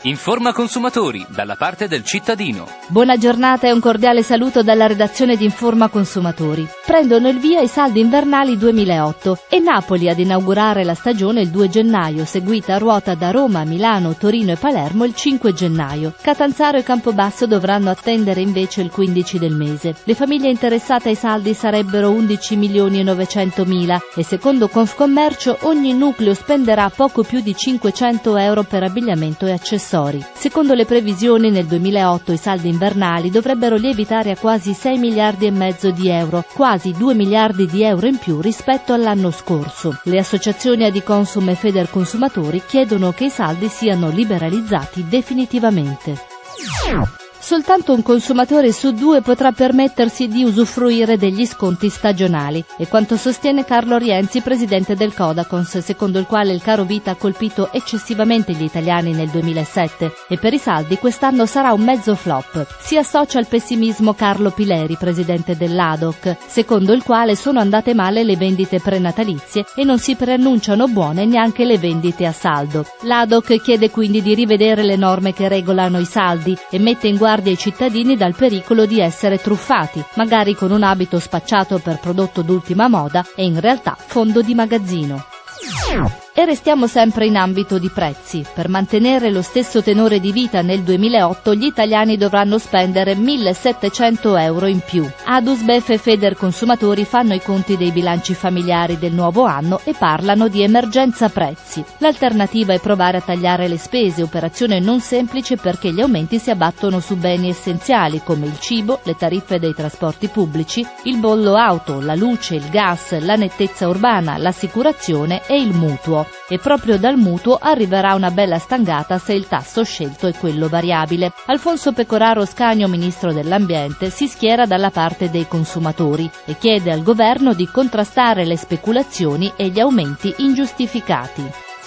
Informa consumatori, dalla parte del cittadino. Buona giornata e un cordiale saluto dalla redazione di Informa Consumatori. Prendono il via i saldi invernali 2008 e Napoli ad inaugurare la stagione il 2 gennaio, seguita a ruota da Roma, Milano, Torino e Palermo il 5 gennaio. Catanzaro e Campobasso dovranno attendere invece il 15 del mese. Le famiglie interessate ai saldi sarebbero 11.900.000 e secondo Confcommercio ogni nucleo spenderà poco più di 500 euro per abbigliamento e accessori. Secondo le previsioni nel 2008 i saldi invernali dovrebbero lievitare a quasi 6 miliardi e mezzo di euro, quasi 2 miliardi di euro in più rispetto all'anno scorso. Le associazioni Adiconsum e Federconsumatori chiedono che i saldi siano liberalizzati definitivamente. Soltanto un consumatore su 2 potrà permettersi di usufruire degli sconti stagionali, è quanto sostiene Carlo Rienzi, presidente del Codacons, secondo il quale il caro vita ha colpito eccessivamente gli italiani nel 2007 e per i saldi quest'anno sarà un mezzo flop. Si associa al pessimismo Carlo Pileri, presidente dell'ADOC, secondo il quale sono andate male le vendite prenatalizie e non si preannunciano buone neanche le vendite a saldo. L'ADOC chiede quindi di rivedere le norme che regolano i saldi e mette in guardia ai cittadini dal pericolo di essere truffati, magari con un abito spacciato per prodotto d'ultima moda e in realtà fondo di magazzino. E restiamo sempre in ambito di prezzi. Per mantenere lo stesso tenore di vita nel 2008 gli italiani dovranno spendere 1.700 euro in più. Adusbef e Federconsumatori fanno i conti dei bilanci familiari del nuovo anno e parlano di emergenza prezzi. L'alternativa è provare a tagliare le spese, operazione non semplice perché gli aumenti si abbattono su beni essenziali come il cibo, le tariffe dei trasporti pubblici, il bollo auto, la luce, il gas, la nettezza urbana, l'assicurazione e il mutuo. E proprio dal mutuo arriverà una bella stangata se il tasso scelto è quello variabile. Alfonso Pecoraro Scagno, ministro dell'Ambiente, si schiera dalla parte dei consumatori e chiede al governo di contrastare le speculazioni e gli aumenti ingiustificati.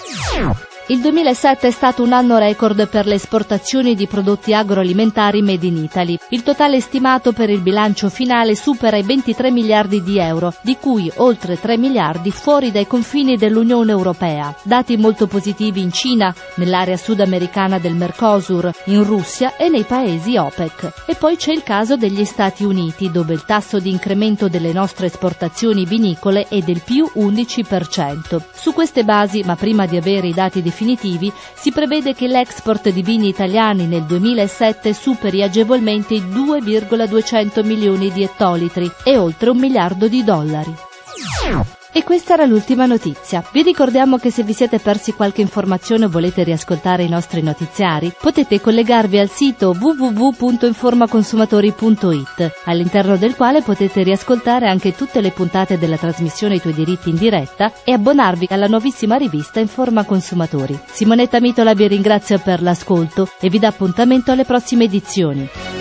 Il 2007 è stato un anno record per le esportazioni di prodotti agroalimentari made in Italy. Il totale stimato per il bilancio finale supera i 23 miliardi di euro, di cui oltre 3 miliardi fuori dai confini dell'Unione Europea. Dati molto positivi in Cina, nell'area sudamericana del Mercosur, in Russia e nei paesi OPEC. E poi c'è il caso degli Stati Uniti, dove il tasso di incremento delle nostre esportazioni vinicole è del più 11%. Su queste basi, ma prima di avere i dati definitivi, si prevede che l'export di vini italiani nel 2007 superi agevolmente i 2,200 milioni di ettolitri e oltre $1 miliardo. E questa era l'ultima notizia. Vi ricordiamo che se vi siete persi qualche informazione o volete riascoltare i nostri notiziari, potete collegarvi al sito www.informaconsumatori.it, all'interno del quale potete riascoltare anche tutte le puntate della trasmissione I tuoi diritti in diretta e abbonarvi alla nuovissima rivista Informa Consumatori. Simonetta Mitola vi ringrazia per l'ascolto e vi dà appuntamento alle prossime edizioni.